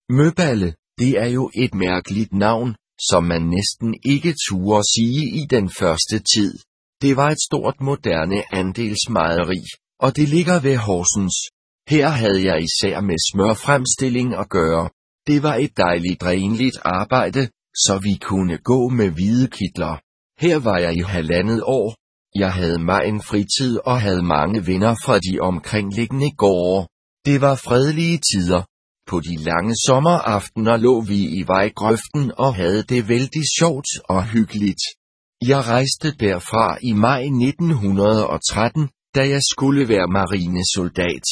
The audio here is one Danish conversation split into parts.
Møballe, det er jo et mærkeligt navn, som man næsten ikke turde sige i den første tid. Det var et stort moderne andelsmejeri, og det ligger ved Horsens. Her havde jeg især med smørfremstilling at gøre. Det var et dejligt renligt arbejde, så vi kunne gå med hvide kitler. Her var jeg i 1,5 år. Jeg havde megen fritid og havde mange venner fra de omkringliggende gårde. Det var fredelige tider. På de lange sommeraftener lå vi i vejgrøften og havde det vældig sjovt og hyggeligt. Jeg rejste derfra i maj 1913, da jeg skulle være marinesoldat.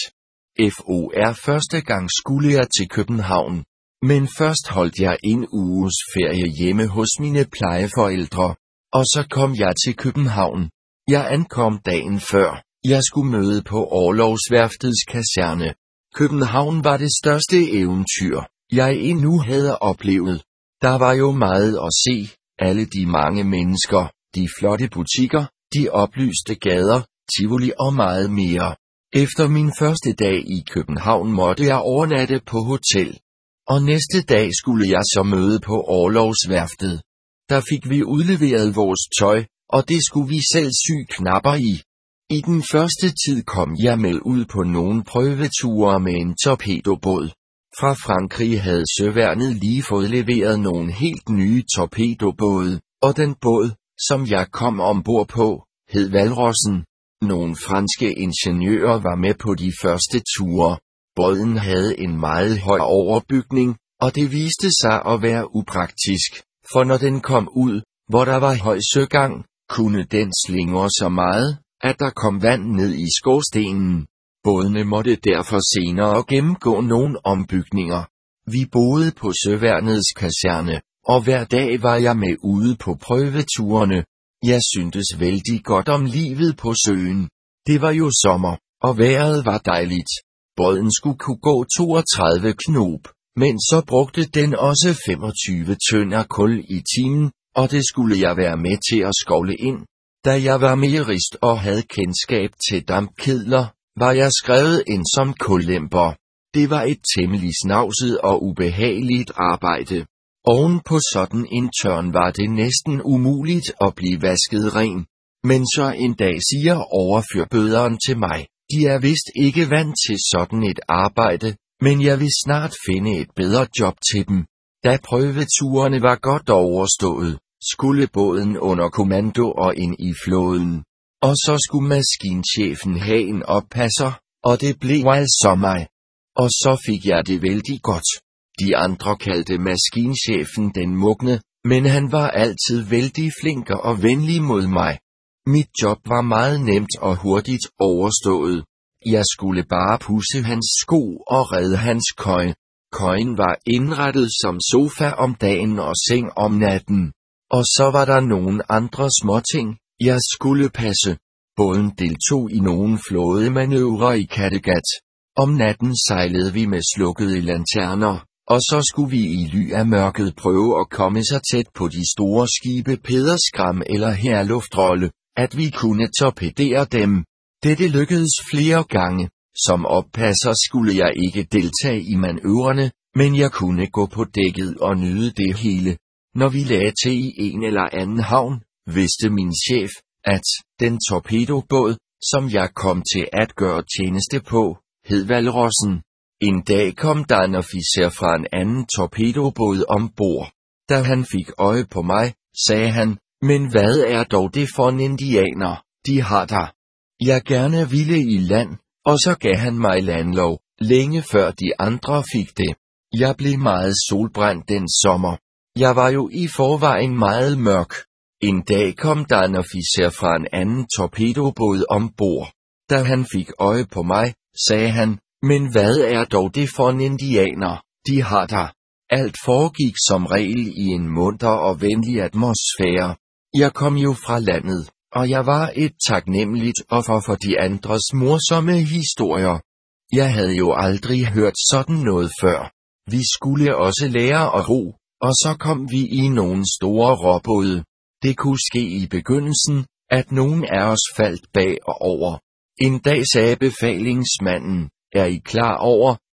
Første gang skulle jeg til København. Men først holdt jeg en uges ferie hjemme hos mine plejeforældre, og så kom jeg til København. Jeg ankom dagen før. Jeg skulle møde på Orlogsværftets kaserne. København var det største eventyr, jeg endnu havde oplevet. Der var jo meget at se, alle de mange mennesker, de flotte butikker, de oplyste gader, tivoli og meget mere. Efter min første dag i København måtte jeg overnatte på hotel. Og næste dag skulle jeg så møde på Orlogsværftet. Der fik vi udleveret vores tøj, og det skulle vi selv sy knapper i. I den første tid kom jeg med ud på nogle prøveture med en torpedobåd. Fra Frankrig havde Søværnet lige fået leveret nogle helt nye torpedobåde, og den båd, som jeg kom ombord på, hed Hvalrossen. Nogle franske ingeniører var med på de første ture. Båden havde en meget høj overbygning, og det viste sig at være upraktisk, for når den kom ud, hvor der var høj søgang, kunne den slingre så meget, at der kom vand ned i skorstenen. Bådene måtte derfor senere gennemgå nogle ombygninger. Vi boede på Søværnets kaserne, og hver dag var jeg med ude på prøveturene. Jeg syntes vældig godt om livet på søen. Det var jo sommer, og vejret var dejligt. Båden skulle kunne gå 32 knob, men så brugte den også 25 tønder kul i timen, og det skulle jeg være med til at skovle ind. Da jeg var mejerist og havde kendskab til dampkedler, var jeg skrevet ind som kullemper. Det var et temmelig snavset og ubehageligt arbejde. Oven på sådan en tørn var det næsten umuligt at blive vasket ren. Men så en dag siger overførbøderen til mig, de er vist ikke vant til sådan et arbejde, men jeg vil snart finde et bedre job til dem. Da prøveturene var godt overstået, skulle båden under kommando og ind i flåden. Og så skulle maskinchefen have en oppasser, og det blev altså mig. Og så fik jeg det vældig godt. De andre kaldte maskinchefen den mugne, men han var altid vældig flink og venlig mod mig. Mit job var meget nemt og hurtigt overstået. Jeg skulle bare pudse hans sko og redde hans køje. Køjen var indrettet som sofa om dagen og seng om natten. Og så var der nogle andre småting, jeg skulle passe. Båden deltog i nogle flådemanøvrer i Kattegat. Om natten sejlede vi med slukkede lanterner, og så skulle vi i ly af mørket prøve at komme så tæt på de store skibe Pederskram eller Herluftrolle, at vi kunne torpedere dem. Dette lykkedes flere gange. Som oppasser skulle jeg ikke deltage i manøvrerne, men jeg kunne gå på dækket og nyde det hele. Når vi lagde til i en eller anden havn, vidste min chef, at den torpedobåd, som jeg kom til at gøre tjeneste på, hed Hvalrossen. En dag kom der en officer fra en anden torpedobåd ombord. Da han fik øje på mig, sagde han, men hvad er dog det for en indianer, de har der? Jeg gerne ville i land, og så gav han mig landlov, længe før de andre fik det. Jeg blev meget solbrændt den sommer. Jeg var jo i forvejen meget mørk. En dag kom der en officer fra en anden torpedobåd ombord. Da han fik øje på mig, sagde han, men hvad er dog det for en indianer, de har der? Alt foregik som regel i en munter og venlig atmosfære. Jeg kom jo fra landet, og jeg var et taknemmeligt offer for de andres morsomme historier. Jeg havde jo aldrig hørt sådan noget før. Vi skulle også lære at ro, og så kom vi i nogle store råbåde. Det kunne ske i begyndelsen, at nogen af os faldt bag og over. En dag sagde befalingsmanden, er I klar over,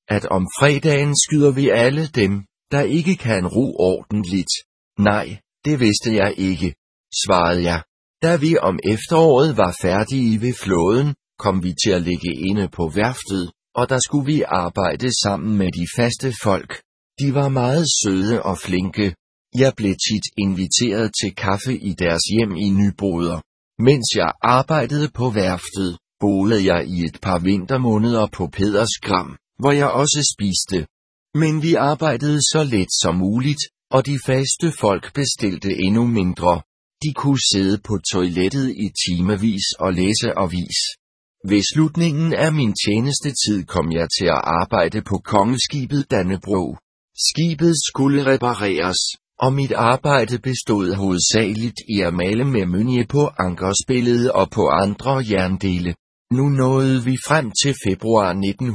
at om fredagen skyder vi alle dem, der ikke kan ro ordentligt. Nej, det vidste jeg ikke, svarede jeg. Da vi om efteråret var færdige ved flåden, kom vi til at ligge inde på værftet, og der skulle vi arbejde sammen med de faste folk. De var meget søde og flinke. Jeg blev tit inviteret til kaffe i deres hjem i Nyboder. Mens jeg arbejdede på værftet, boede jeg i et par vintermåneder på Pedersgram, hvor jeg også spiste. Men vi arbejdede så let som muligt, og de faste folk bestilte endnu mindre. De kunne sidde på toilettet i timevis og læse avis. Ved slutningen af min tjenestetid kom jeg til at arbejde på kongeskibet Dannebrog. Skibet skulle repareres, og mit arbejde bestod hovedsageligt i at male med mynje på ankerspillet og på andre jerndele. Nu nåede vi frem til februar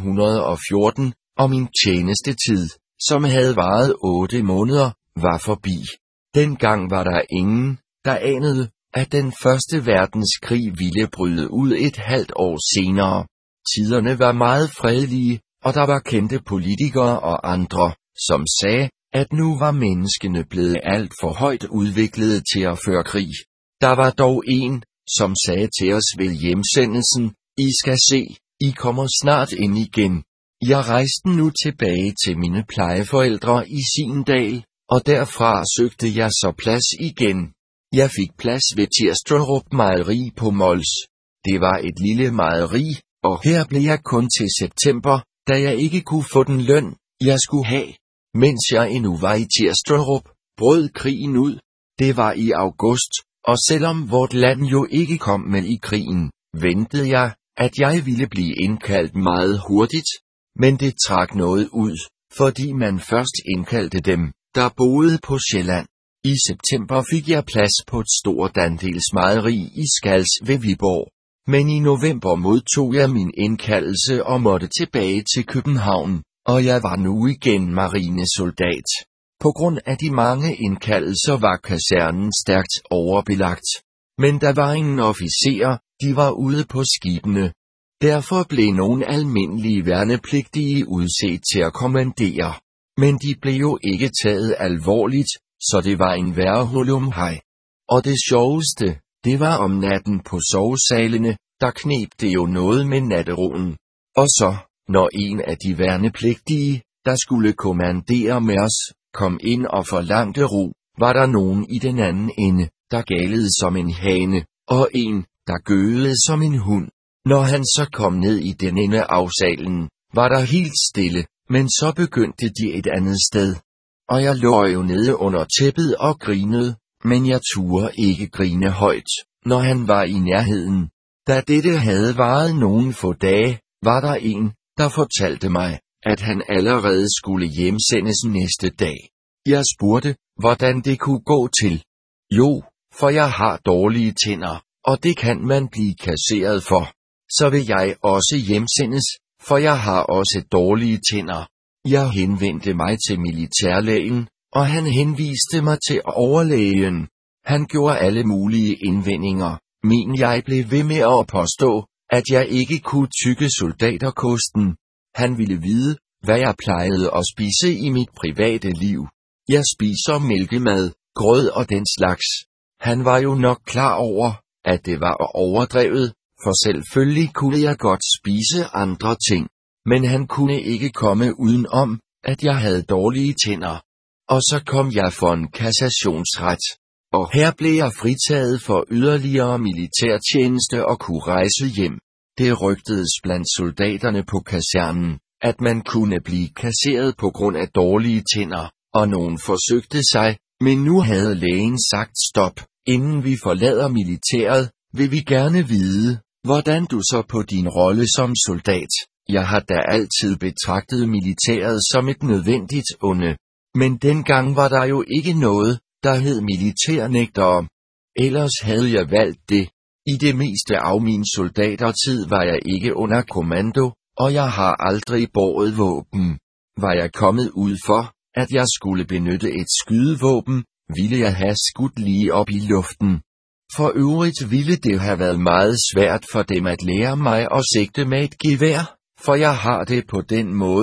1914, og min tjenestetid, som havde varet 8 måneder, var forbi. Dengang var der ingen, der anede, at den første verdenskrig ville bryde ud et halvt år senere. Tiderne var meget fredelige, og der var kendte politikere og andre, som sagde, at nu var menneskene blevet alt for højt udviklede til at føre krig. Der var dog en, som sagde til os ved hjemsendelsen, I skal se, I kommer snart ind igen. Jeg rejste nu tilbage til mine plejeforældre i Sindal, og derfra søgte jeg så plads igen. Jeg fik plads ved Tirstrup Mejeri på Mols. Det var et lille mejeri, og her blev jeg kun til september, da jeg ikke kunne få den løn, jeg skulle have. Mens jeg endnu var i Tirstrup, brød krigen ud. Det var i august, og selvom vort land jo ikke kom med i krigen, ventede jeg, at jeg ville blive indkaldt meget hurtigt. Men det trak noget ud, fordi man først indkaldte dem, der boede på Sjælland. I september fik jeg plads på et stort andelsmejeri i Skals ved Viborg. Men i november modtog jeg min indkaldelse og måtte tilbage til København, og jeg var nu igen marinesoldat. På grund af de mange indkaldelser var kasernen stærkt overbelagt. Men der var ingen officerer, de var ude på skibene. Derfor blev nogle almindelige værnepligtige udset til at kommandere. Men de blev jo ikke taget alvorligt, så det var en værre hulumhej. Og det sjoveste, det var om natten på sovesalene, der kneb det jo noget med natteroen. Og så, når en af de værnepligtige, der skulle kommandere med os, kom ind og forlangte ro, var der nogen i den anden ende, der galede som en hane, og en, der gøede som en hund. Når han så kom ned i den ende af salen, var der helt stille, men så begyndte de et andet sted. Og jeg lå jo nede under tæppet og grinede, men jeg turde ikke grine højt, når han var i nærheden. Da dette havde varet nogle få dage, var der en, der fortalte mig, at han allerede skulle hjemsendes næste dag. Jeg spurgte, hvordan det kunne gå til. Jo, for jeg har dårlige tænder, og det kan man blive kasseret for. Så vil jeg også hjemsendes, for jeg har også dårlige tænder. Jeg henvendte mig til militærlægen, og han henviste mig til overlægen. Han gjorde alle mulige indvendinger, men jeg blev ved med at påstå, at jeg ikke kunne tygge soldaterkosten. Han ville vide, hvad jeg plejede at spise i mit private liv. Jeg spiser mælkemad, grød og den slags. Han var jo nok klar over, at det var overdrevet, for selvfølgelig kunne jeg godt spise andre ting. Men han kunne ikke komme uden om, at jeg havde dårlige tænder. Og så kom jeg for en kassationsret. Og her blev jeg fritaget for yderligere militærtjeneste og kunne rejse hjem. Det rygtedes blandt soldaterne på kasernen, at man kunne blive kasseret på grund af dårlige tænder, og nogen forsøgte sig, men nu havde lægen sagt stop. Inden vi forlader militæret, vil vi gerne vide, hvordan du så på din rolle som soldat. Jeg har da altid betragtet militæret som et nødvendigt onde. Men dengang var der jo ikke noget, der hed militærnægtere. Ellers havde jeg valgt det. I det meste af min soldatertid var jeg ikke under kommando, og jeg har aldrig båret våben. Var jeg kommet ud for, at jeg skulle benytte et skydevåben, ville jeg have skudt lige op i luften. For øvrigt ville det have været meget svært for dem at lære mig at sigte med et gevær, for jeg har det på den måde,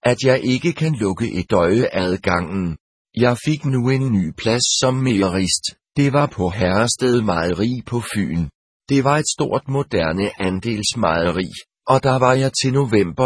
at jeg ikke kan lukke et øje adgangen. Jeg fik nu en ny plads som mejerist. Det var på Herrested Mejeri på Fyn. Det var et stort moderne andelsmejeri, og der var jeg til november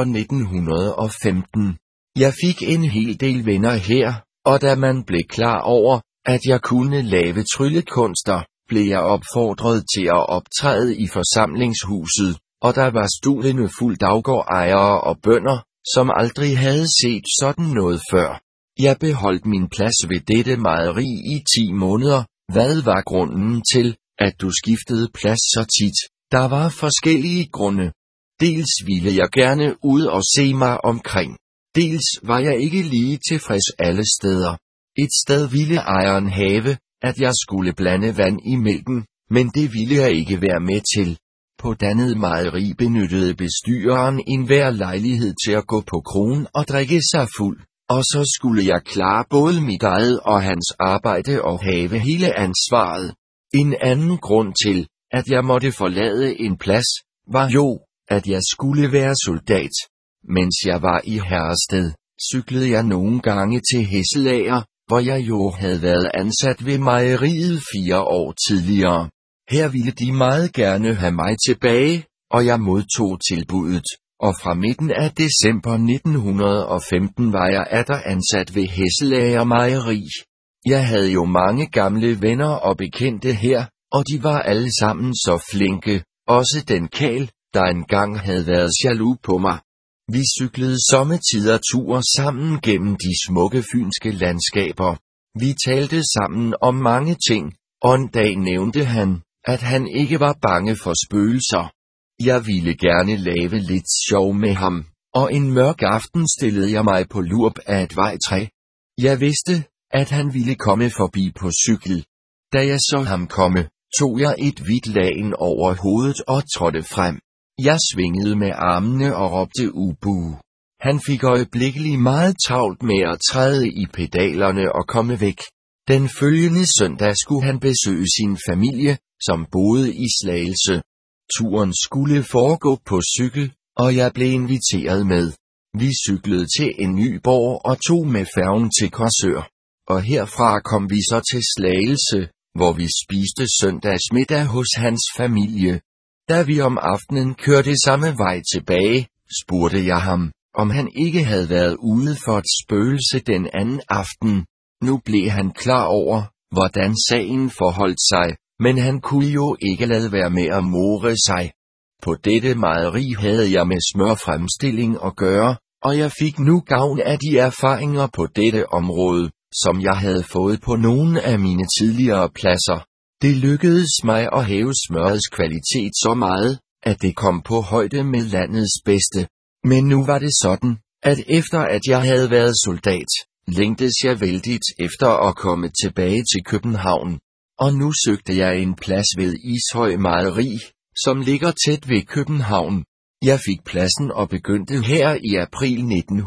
1915. Jeg fik en hel del venner her, og da man blev klar over, at jeg kunne lave tryllekunster, blev jeg opfordret til at optræde i forsamlingshuset, og der var stulene fuldt af gårdejere og bønder, som aldrig havde set sådan noget før. Jeg beholdt min plads ved dette mejeri i 10 måneder. Hvad var grunden til, at du skiftede plads så tit? Der var forskellige grunde. Dels ville jeg gerne ud og se mig omkring. Dels var jeg ikke lige tilfreds alle steder. Et sted ville ejeren have, at jeg skulle blande vand i mælken, men det ville jeg ikke være med til. På dannet mejeri benyttede bestyreren enhver lejlighed til at gå på krogen og drikke sig fuld, og så skulle jeg klare både mit eget og hans arbejde og have hele ansvaret. En anden grund til, at jeg måtte forlade en plads, var jo, at jeg skulle være soldat. Mens jeg var i Herrested, cyklede jeg nogle gange til Hesselager, hvor jeg jo havde været ansat ved mejeriet 4 år tidligere. Her ville de meget gerne have mig tilbage, og jeg modtog tilbuddet, og fra midten af december 1915 var jeg atter ansat ved Hesselager Mejeri. Jeg havde jo mange gamle venner og bekendte her, og de var alle sammen så flinke, også den Karl, der engang havde været jaloux på mig. Vi cyklede sommetider ture sammen gennem de smukke fynske landskaber. Vi talte sammen om mange ting, og en dag nævnte han, at han ikke var bange for spøgelser. Jeg ville gerne lave lidt sjov med ham, og en mørk aften stillede jeg mig på lurp af et vejtræ. Jeg vidste, at han ville komme forbi på cykel. Da jeg så ham komme, tog jeg et hvidt lagen over hovedet og trådte frem. Jeg svingede med armene og råbte ubu. Han fik øjeblikkeligt meget travlt med at træde i pedalerne og komme væk. Den følgende søndag skulle han besøge sin familie, som boede i Slagelse. Turen skulle foregå på cykel, og jeg blev inviteret med. Vi cyklede til en ny borg og tog med færgen til Korsør. Og herfra kom vi så til Slagelse, hvor vi spiste søndagsmiddag hos hans familie. Da vi om aftenen kørte samme vej tilbage, spurgte jeg ham, om han ikke havde været ude for et spøgelse den anden aften. Nu blev han klar over, hvordan sagen forholdt sig, men han kunne jo ikke lade være med at more sig. På dette mejeri havde jeg med smørfremstilling at gøre, og jeg fik nu gavn af de erfaringer på dette område, som jeg havde fået på nogle af mine tidligere pladser. Det lykkedes mig at hæve smørets kvalitet så meget, at det kom på højde med landets bedste. Men nu var det sådan, at efter at jeg havde været soldat, længtes jeg vældigt efter at komme tilbage til København. Og nu søgte jeg en plads ved Ishøj Mejeri, som ligger tæt ved København. Jeg fik pladsen og begyndte her i april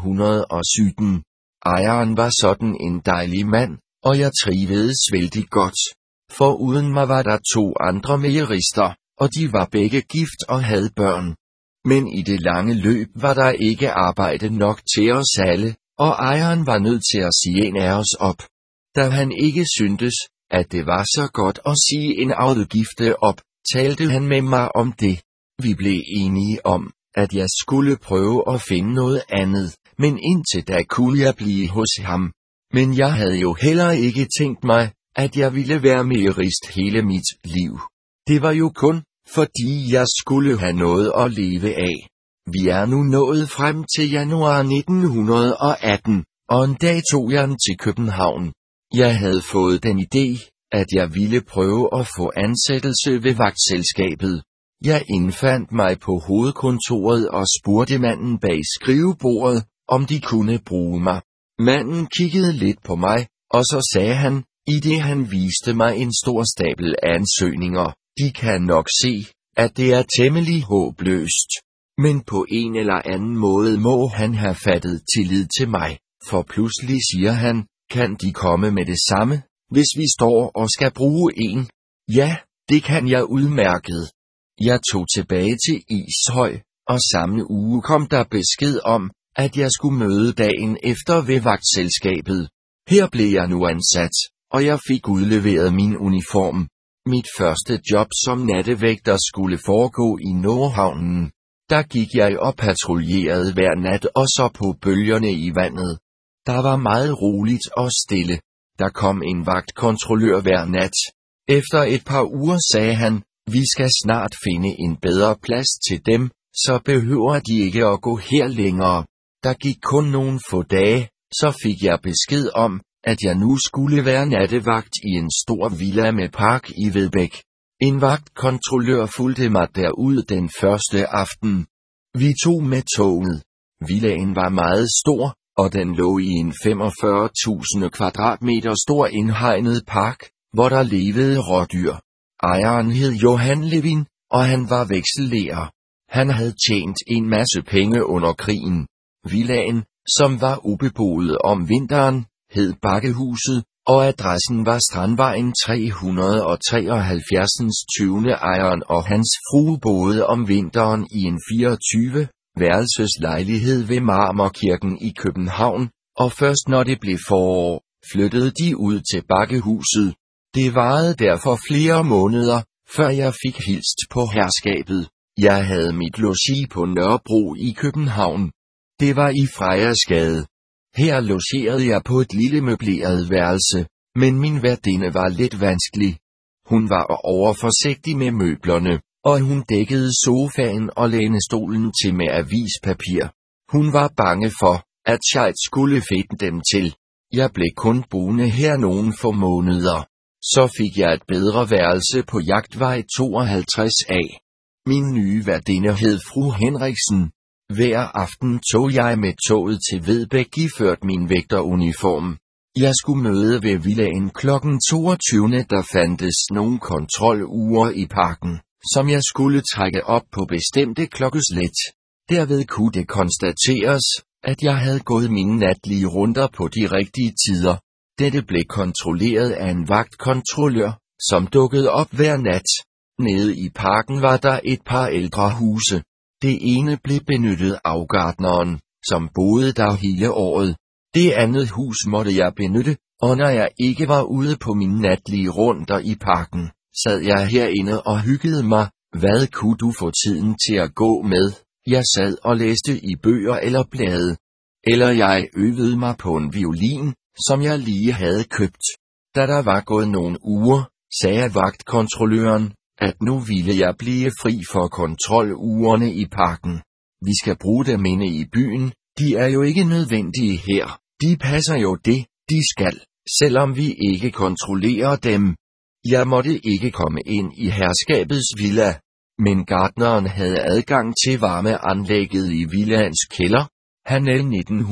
1917. Ejeren var sådan en dejlig mand, og jeg trivedes vældig godt. Foruden mig var der 2 andre mejerister, og de var begge gift og havde børn. Men i det lange løb var der ikke arbejde nok til os alle, og ejeren var nødt til at sige en af os op. Da han ikke syntes, at det var så godt at sige en afgifte op, talte han med mig om det. Vi blev enige om, at jeg skulle prøve at finde noget andet, men indtil da kunne jeg blive hos ham. Men jeg havde jo heller ikke tænkt mig, at jeg ville være mejerist hele mit liv. Det var jo kun, fordi jeg skulle have noget at leve af. Vi er nu nået frem til januar 1918, og en dag tog jeg den til København. Jeg havde fået den idé, at jeg ville prøve at få ansættelse ved vagtselskabet. Jeg indfandt mig på hovedkontoret og spurgte manden bag skrivebordet, om de kunne bruge mig. Manden kiggede lidt på mig, og så sagde han, i det han viste mig en stor stabel ansøgninger, de kan nok se, at det er temmelig håbløst. Men på en eller anden måde må han have fattet tillid til mig, for pludselig siger han, kan de komme med det samme, hvis vi står og skal bruge en? Ja, det kan jeg udmærket. Jeg tog tilbage til Ishøj, og samme uge kom der besked om, at jeg skulle møde dagen efter ved vagtselskabet. Her blev jeg nu ansat, og jeg fik udleveret min uniform. Mit første job som nattevægter skulle foregå i Nordhavnen. Der gik jeg og patruljerede hver nat og så på bølgerne i vandet. Der var meget roligt og stille. Der kom en vagtkontrollør hver nat. Efter et par uger sagde han, vi skal snart finde en bedre plads til dem, så behøver de ikke at gå her længere. Der gik kun nogle få dage, så fik jeg besked om, at jeg nu skulle være nattevagt i en stor villa med park i Vedbæk. En vagtkontrollør fulgte mig derud den første aften. Vi tog med toget. Villaen var meget stor, og den lå i en 45.000 kvadratmeter stor indhegnet park, hvor der levede rådyr. Ejeren hed Johan Levin, og han var veksellærer. Han havde tjent en masse penge under krigen. Villaen, som var ubeboet om vinteren, hed Bakkehuset, og adressen var Strandvejen 373. 20. Ejeren og hans frue boede om vinteren i en 24-værelses lejlighed ved Marmorkirken i København, og først når det blev forår, flyttede de ud til Bakkehuset. Det varede derfor flere måneder, før jeg fik hilst på herskabet. Jeg havde mit logi på Nørrebro i København. Det var i Frejersgade. Her logerede jeg på et lille møbleret værelse, men min værtinde var lidt vanskelig. Hun var overforsigtig med møblerne, og hun dækkede sofaen og lænestolen til med avispapir. Hun var bange for, at jeg skulle fedte dem til. Jeg blev kun boende her nogle få måneder. Så fik jeg et bedre værelse på Jagtvej 52A. Min nye værtinde hed fru Henriksen. Hver aften tog jeg med toget til Vedbæk iført min vægteruniform. Jeg skulle møde ved villaen kl. 22. Der fandtes nogle kontrolure i parken, som jeg skulle trække op på bestemte klokkeslæt. Derved kunne det konstateres, at jeg havde gået mine natlige runder på de rigtige tider. Dette blev kontrolleret af en vagtkontrollør, som dukkede op hver nat. Nede i parken var der et par ældre huse. Det ene blev benyttet af gartneren, som boede der hele året. Det andet hus måtte jeg benytte, og når jeg ikke var ude på mine natlige runder i parken, sad jeg herinde og hyggede mig. Hvad kunne du få tiden til at gå med? Jeg sad og læste i bøger eller blade. Eller jeg øvede mig på en violin, som jeg lige havde købt. Da der var gået nogle uger, sagde vagtkontrolløren, at nu ville jeg blive fri for kontrolugerne i parken. Vi skal bruge dem inde i byen, de er jo ikke nødvendige her, de passer jo det, de skal, selvom vi ikke kontrollerer dem. Jeg måtte ikke komme ind i herskabets villa, men gartneren havde adgang til varmeanlægget i villaens kælder. Han er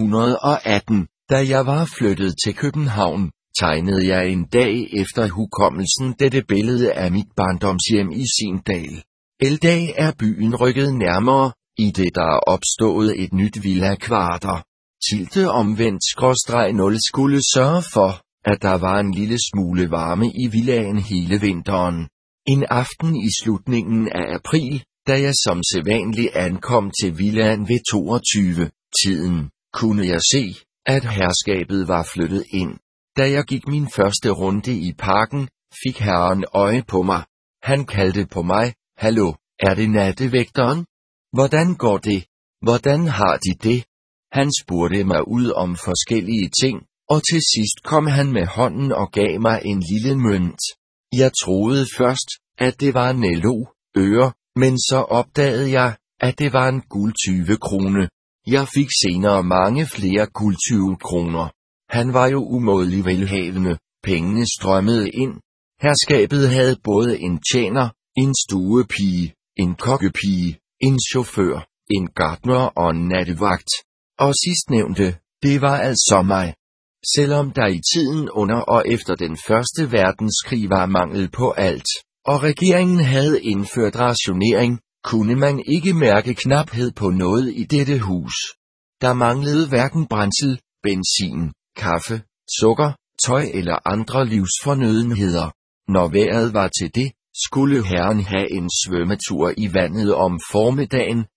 1918, da jeg var flyttet til København, tegnede jeg en dag efter hukommelsen dette billede af mit barndomshjem i Sindal. Eldag er byen rykket nærmere, i det der er opstået et nyt villa-kvarter. Tilte omvendt /0 skulle sørge for, at der var en lille smule varme i villaen hele vinteren. En aften i slutningen af april, da jeg som sædvanligt ankom til villaen ved 22-tiden, kunne jeg se, at herskabet var flyttet ind. Da jeg gik min første runde i parken, fik herren øje på mig. Han kaldte på mig, hallo, er det nattevægteren? Hvordan går det? Hvordan har de det? Han spurgte mig ud om forskellige ting, og til sidst kom han med hånden og gav mig en lille mønt. Jeg troede først, at det var en øre, men så opdagede jeg, at det var en guld 20 krone. Jeg fik senere mange flere guld 20 kroner. Han var jo umådelig velhavende, pengene strømmede ind. Herskabet havde både en tjener, en stuepige, en kokkepige, en chauffør, en gartner og en nattevagt. Og sidstnævnte, det var altså mig. Selvom der i tiden under og efter den første verdenskrig var mangel på alt, og regeringen havde indført rationering, kunne man ikke mærke knaphed på noget i dette hus. Der manglede hverken brændsel, benzin, kaffe, sukker, tøj eller andre livsfornødenheder. Når vejret var til det, skulle herren have en svømmetur i vandet om formiddagen,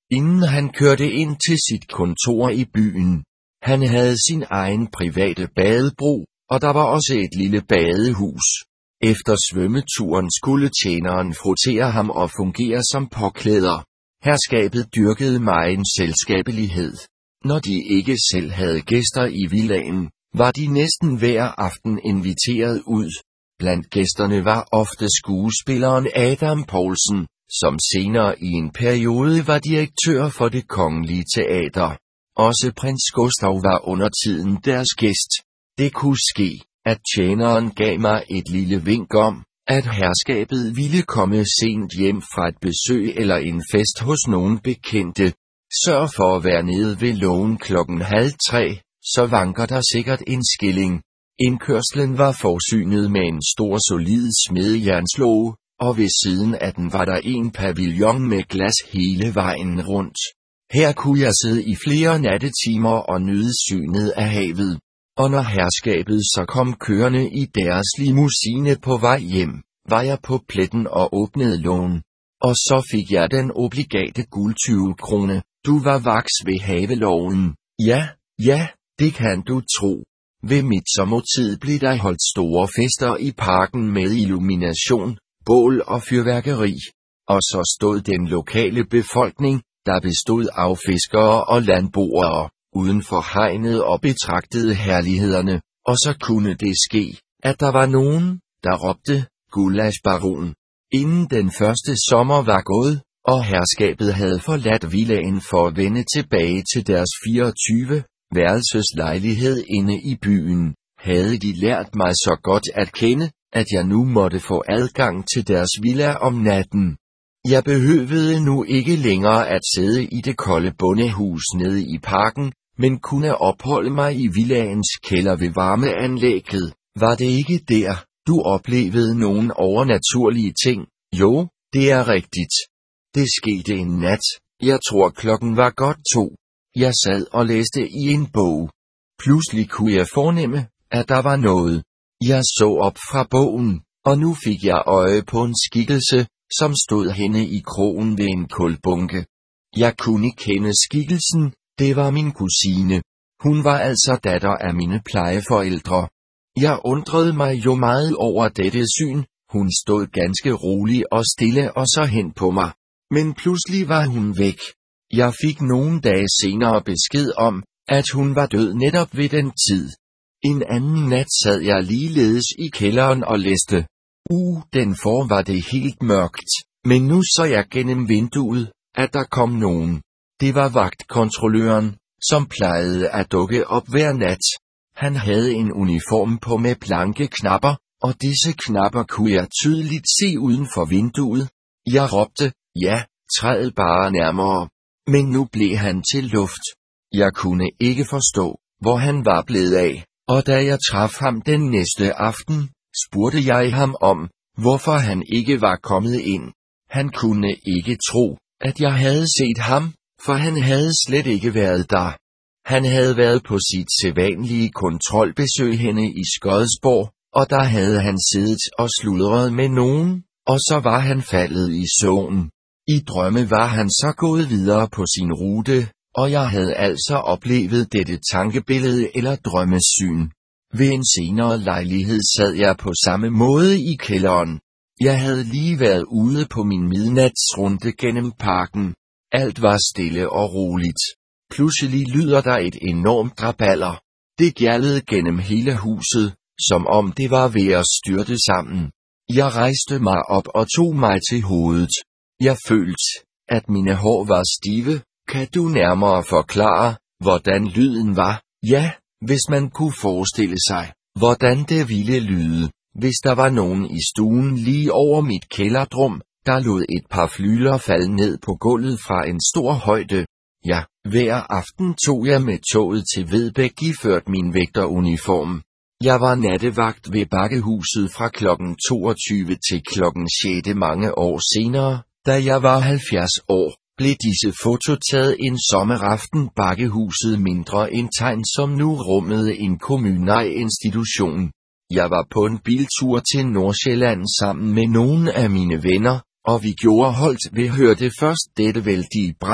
inden han kørte ind til sit kontor i byen. Han havde sin egen private badebro, og der var også et lille badehus. Efter svømmeturen skulle tjeneren frotere ham og fungere som påklæder. Herskabet dyrkede megen selskabelighed. Når de ikke selv havde gæster i villaen, var de næsten hver aften inviteret ud. Blandt gæsterne var ofte skuespilleren Adam Poulsen, som senere i en periode var direktør for Det Kongelige Teater. Også prins Gustav var undertiden deres gæst. Det kunne ske, at tjeneren gav mig et lille vink om, at herskabet ville komme sent hjem fra et besøg eller en fest hos nogen bekendte. Sørg for at være nede ved lågen 2:30, så vanker der sikkert en skilling. Indkørslen var forsynet med en stor solid smedejernslåge, og ved siden af den var der en pavillon med glas hele vejen rundt. Her kunne jeg sidde i flere nattetimer og nyde synet af havet. Og når herskabet så kom kørende i deres limousine på vej hjem, var jeg på pletten og åbnede lågen. Og så fik jeg den obligate guld 20 krone. Du var vaks ved haveloven. Ja, det kan du tro. Ved midsommertid blev der holdt store fester i parken med illumination, bål og fyrværkeri. Og så stod den lokale befolkning, der bestod af fiskere og landboere, uden for hegnet og betragtede herlighederne, og så kunne det ske, at der var nogen, der råbte, gullaschbaron. Inden den første sommer var gået, og herskabet havde forladt villaen for at vende tilbage til deres 24-værelseslejlighed inde i byen, havde de lært mig så godt at kende, at jeg nu måtte få adgang til deres villa om natten. Jeg behøvede nu ikke længere at sidde i det kolde bondehus nede i parken, men kunne opholde mig i villaens kælder ved varmeanlægget. Var det ikke der, du oplevede nogle overnaturlige ting? Jo, det er rigtigt. Det skete en nat. Jeg tror klokken var godt 2. Jeg sad og læste i en bog. Pludselig kunne jeg fornemme, at der var noget. Jeg så op fra bogen, og nu fik jeg øje på en skikkelse, som stod henne i krogen ved en kulbunke. Jeg kunne kende skikkelsen, det var min kusine. Hun var altså datter af mine plejeforældre. Jeg undrede mig jo meget over dette syn. Hun stod ganske rolig og stille og så hen på mig. Men pludselig var hun væk. Jeg fik nogle dage senere besked om, at hun var død netop ved den tid. En anden nat sad jeg ligeledes i kælderen og læste. Den for var det helt mørkt, men nu så jeg gennem vinduet, at der kom nogen. Det var vagtkontrolløren, som plejede at dukke op hver nat. Han havde en uniform på med blanke knapper, og disse knapper kunne jeg tydeligt se uden for vinduet. Jeg råbte, ja, træd bare nærmere. Men nu blev han til luft. Jeg kunne ikke forstå, hvor han var blevet af, og da jeg traf ham den næste aften, spurgte jeg ham om, hvorfor han ikke var kommet ind. Han kunne ikke tro, at jeg havde set ham, for han havde slet ikke været der. Han havde været på sit sædvanlige kontrolbesøg henne i Skodsborg, og der havde han siddet og sludret med nogen, og så var han faldet i søvn. I drømme var han så gået videre på sin rute, og jeg havde altså oplevet dette tankebillede eller drømmesyn. Ved en senere lejlighed sad jeg på samme måde i kælderen. Jeg havde lige været ude på min midnatsrunde gennem parken. Alt var stille og roligt. Pludselig lyder der et enormt draballer. Det gjaldede gennem hele huset, som om det var ved at styrte sammen. Jeg rejste mig op og tog mig til hovedet. Jeg følte, at mine hår var stive. Kan du nærmere forklare, hvordan lyden var? Ja, hvis man kunne forestille sig, hvordan det ville lyde, hvis der var nogen i stuen lige over mit kælderdrum, der lod et par flyler falde ned på gulvet fra en stor højde. Ja, hver aften tog jeg med toget til Vedbæk iført min vægteruniform. Jeg var nattevagt ved Bakkehuset fra klokken 22 til klokken 6 mange år senere. Da jeg var 70 år, blev disse foto taget en sommeraften. Bakkehuset mindre end tegn, som nu rummede en kommunal institution. Jeg var på en biltur til Nordsjælland sammen med nogle af mine venner, og vi gjorde holdt ved hørte først dette vældige brag,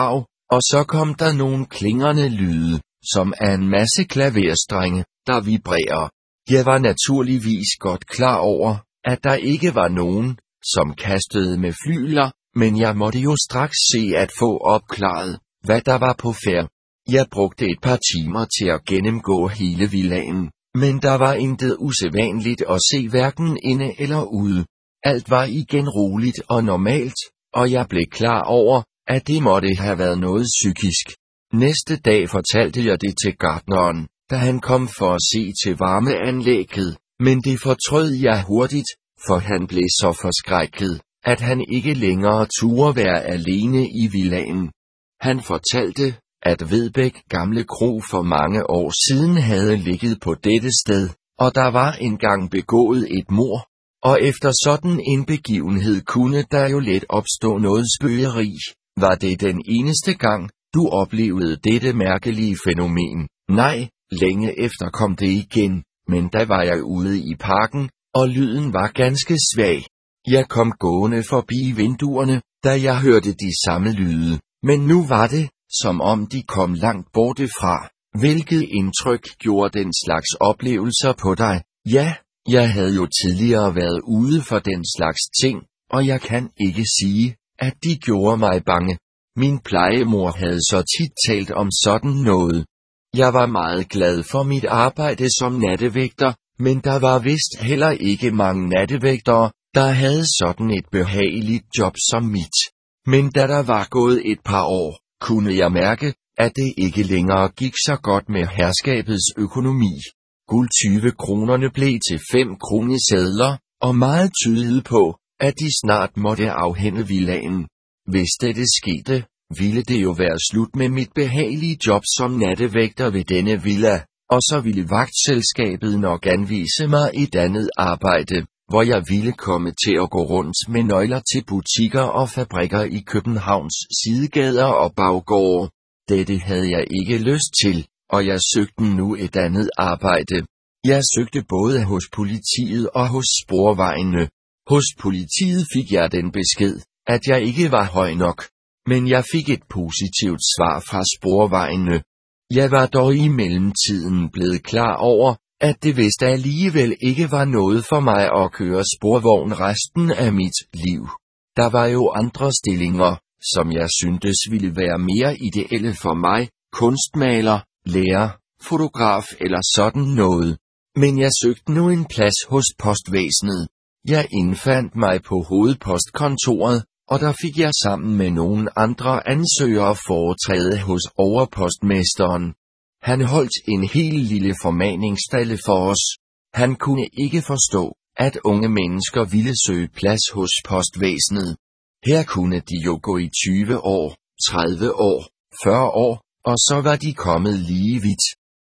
og så kom der nogle klingende lyde, som af en masse klaverstrenge, der vibrerer. Jeg var naturligvis godt klar over, at der ikke var nogen, som kastede med flygler, men jeg måtte jo straks se at få opklaret, hvad der var på færd. Jeg brugte et par timer til at gennemgå hele villaen, men der var intet usædvanligt at se hverken inde eller ude. Alt var igen roligt og normalt, og jeg blev klar over, at det måtte have været noget psykisk. Næste dag fortalte jeg det til gartneren, da han kom for at se til varmeanlægget, men det fortrød jeg hurtigt, for han blev så forskrækket, at han ikke længere turde være alene i villaen. Han fortalte, at Vedbæk Gamle Kro for mange år siden havde ligget på dette sted, og der var engang begået et mord, og efter sådan en begivenhed kunne der jo let opstå noget spøgeri. Var det den eneste gang, du oplevede dette mærkelige fænomen? Nej, længe efter kom det igen, men da var jeg ude i parken, og lyden var ganske svag. Jeg kom gående forbi vinduerne, da jeg hørte de samme lyde, men nu var det, som om de kom langt borte fra. Hvilket indtryk gjorde den slags oplevelser på dig? Ja, jeg havde jo tidligere været ude for den slags ting, og jeg kan ikke sige, at de gjorde mig bange. Min plejemor havde så tit talt om sådan noget. Jeg var meget glad for mit arbejde som nattevægter, men der var vist heller ikke mange nattevægtere, der havde sådan et behageligt job som mit. Men da der var gået et par år, kunne jeg mærke, at det ikke længere gik så godt med herskabets økonomi. Guld 20 kronerne blev til 5 kronesedler, og meget tydede på, at de snart måtte afhænde villaen. Hvis dette skete, ville det jo være slut med mit behagelige job som nattevægter ved denne villa, og så ville vagtselskabet nok anvise mig et andet arbejde, hvor jeg ville komme til at gå rundt med nøgler til butikker og fabrikker i Københavns sidegader og baggårde. Dette havde jeg ikke lyst til, og jeg søgte nu et andet arbejde. Jeg søgte både hos politiet og hos sporvejene. Hos politiet fik jeg den besked, at jeg ikke var høj nok, men jeg fik et positivt svar fra sporvejene. Jeg var dog i mellemtiden blevet klar over, at det vist alligevel ikke var noget for mig at køre sporvogn resten af mit liv. Der var jo andre stillinger, som jeg syntes ville være mere ideelle for mig, kunstmaler, lærer, fotograf eller sådan noget. Men jeg søgte nu en plads hos postvæsenet. Jeg indfandt mig på hovedpostkontoret, og der fik jeg sammen med nogle andre ansøgere foretræde hos overpostmesteren. Han holdt en helt lille formaningstale for os. Han kunne ikke forstå, at unge mennesker ville søge plads hos postvæsenet. Her kunne de jo gå i 20 år, 30 år, 40 år, og så var de kommet lige vidt.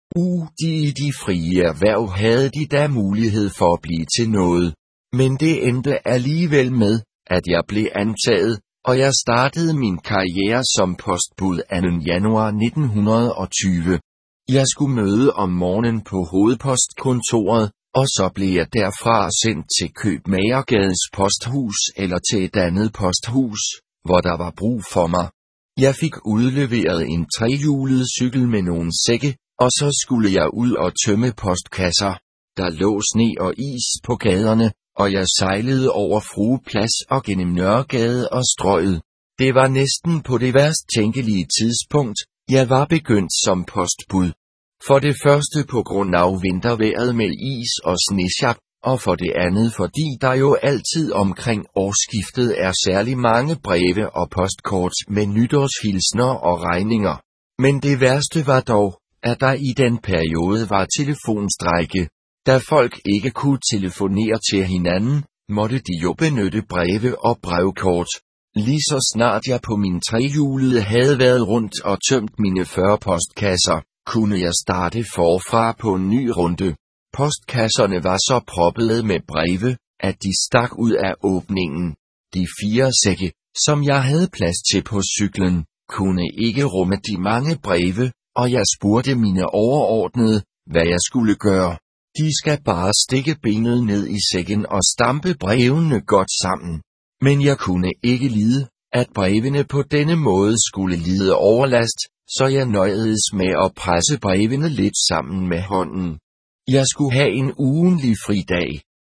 De frie erhverv havde de da mulighed for at blive til noget. Men det endte alligevel med, at jeg blev antaget, og jeg startede min karriere som postbud 2. januar 1920. Jeg skulle møde om morgenen på hovedpostkontoret, og så blev jeg derfra sendt til Købmagergades posthus eller til et andet posthus, hvor der var brug for mig. Jeg fik udleveret en trehjulet cykel med nogle sække, og så skulle jeg ud og tømme postkasser. Der lå sne og is på gaderne, og jeg sejlede over Frueplads og gennem Nørregade og Strøget. Det var næsten på det værst tænkelige tidspunkt, jeg var begyndt som postbud. For det første på grund af vintervejret med is og snesjap, og for det andet fordi der jo altid omkring årsskiftet er særlig mange breve og postkort med nytårshilsner og regninger. Men det værste var dog, at der i den periode var telefonstrejke. Da folk ikke kunne telefonere til hinanden, måtte de jo benytte breve og brevkort. Lige så snart jeg på min trehjulede havde været rundt og tømt mine 40 postkasser, kunne jeg starte forfra på en ny runde. Postkasserne var så proppede med breve, at de stak ud af åbningen. De 4 sække, som jeg havde plads til på cyklen, kunne ikke rumme de mange breve, og jeg spurgte mine overordnede, hvad jeg skulle gøre. De skal bare stikke benet ned i sækken og stampe brevene godt sammen. Men jeg kunne ikke lide, at brevene på denne måde skulle lide overlast, så jeg nøjedes med at presse brevene lidt sammen med hånden. Jeg skulle have en ugentlig fridag,